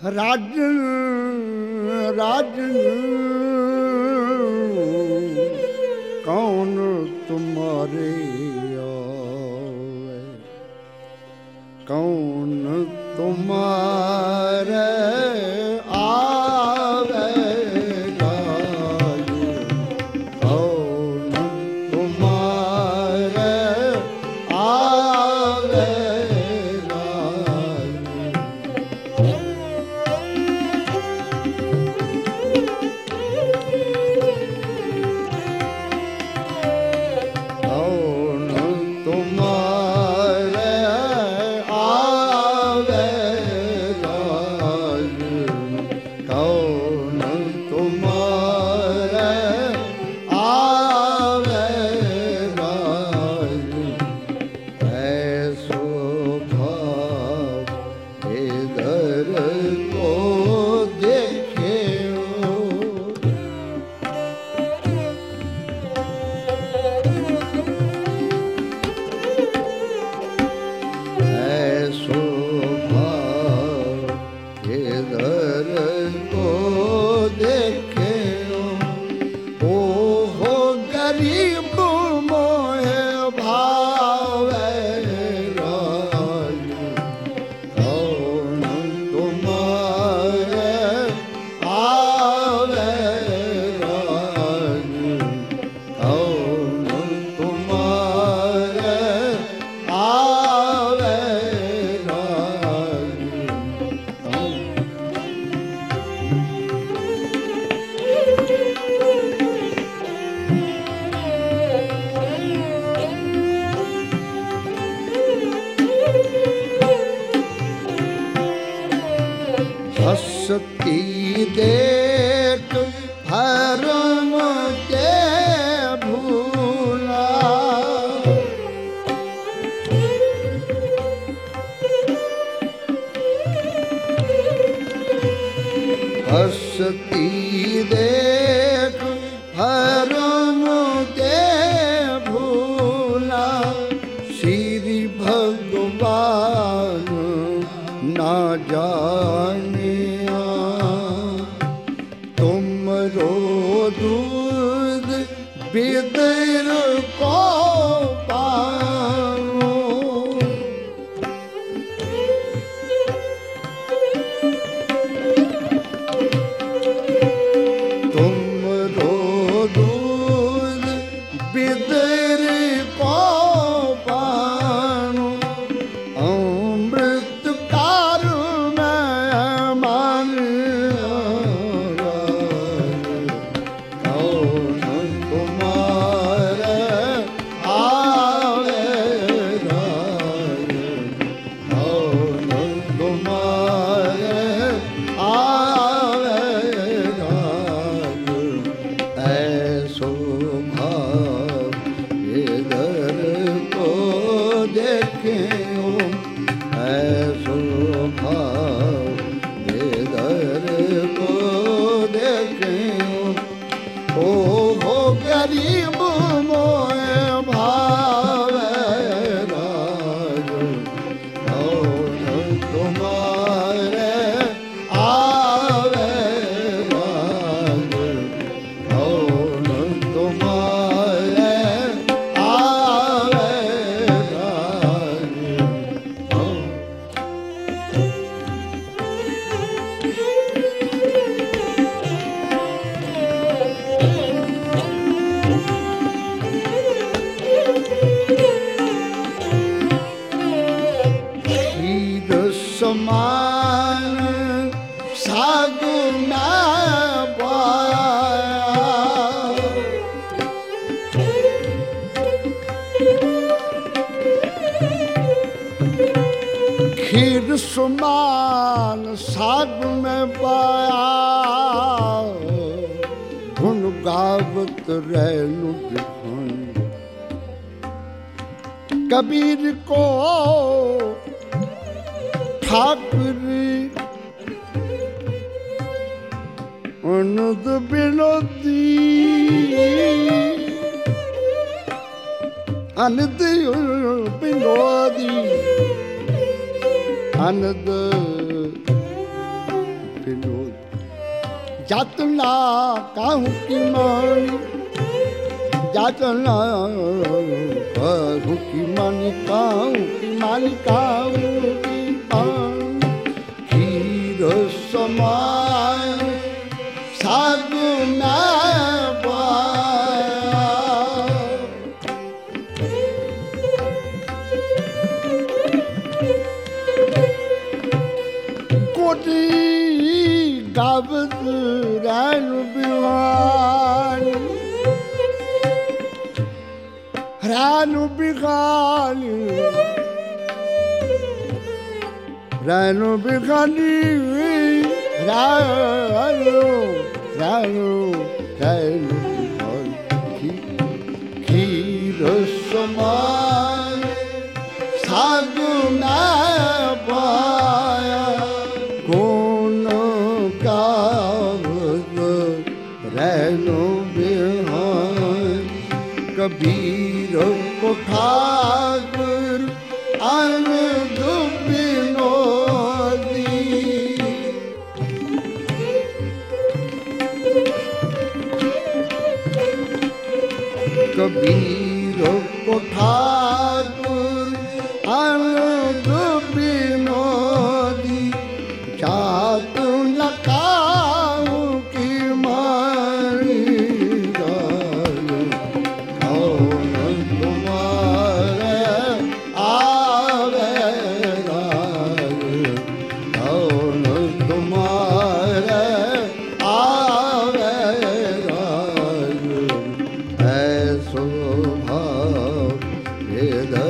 राजन राजन कौन तुम्हारे आवे, कौन तुम्हारे आवे राज, कौन तुम्हारे आवे राज। कौन तुम्हारे आवे राज, कौन तुम्हारे आवे राज। ऐसो भाव इधर को देखे हो, ऐसो भाव इधर को देखे हो। हो गरीब मोहे भावे राज, कौन तुम्हारे आवे राज, कौन तुम्हारे आवे राज। हंसती देख भरम के भूला, हंसती देख भरम के भूला। श्री भगवान ना जानिया, तुमरो दूध बिदर को पाओ। तुमरो दूध बिदर को पाओ। अमृत कार में मान कौन तुम्हारे आवे राज, कौन तुम्हारे आवे राज। ऐसो भाव इधर को देखे हो, ऐसो भाव इधर को देखे हो। हो गरीब मोहे भावे राज, कौन तुम्हारे आवे राज, कौन तुम्हारे आवे राज। शीद समान सागु में पाया, खीर समान साग में पाया। गुण गावत रहनु बिखंड, कबीर को ठाकुर अनद बिनती, अनद बिनोदी, अनद विनोद जातना कहूँ की मानी जातना कहूँ की मानी कहूँ की मानी कहूँ की मानी खीर समान साधु ना गावत रानु बिहारी रानु बिहारी रानु बिहारी रानु रानु रानु खीर समान साधु ना पाया रहनो बिहान कबीर को ठाकुर आनंद विनोदी कबीर को ठाकुर आनंद विनोदी जातु लका Vedanta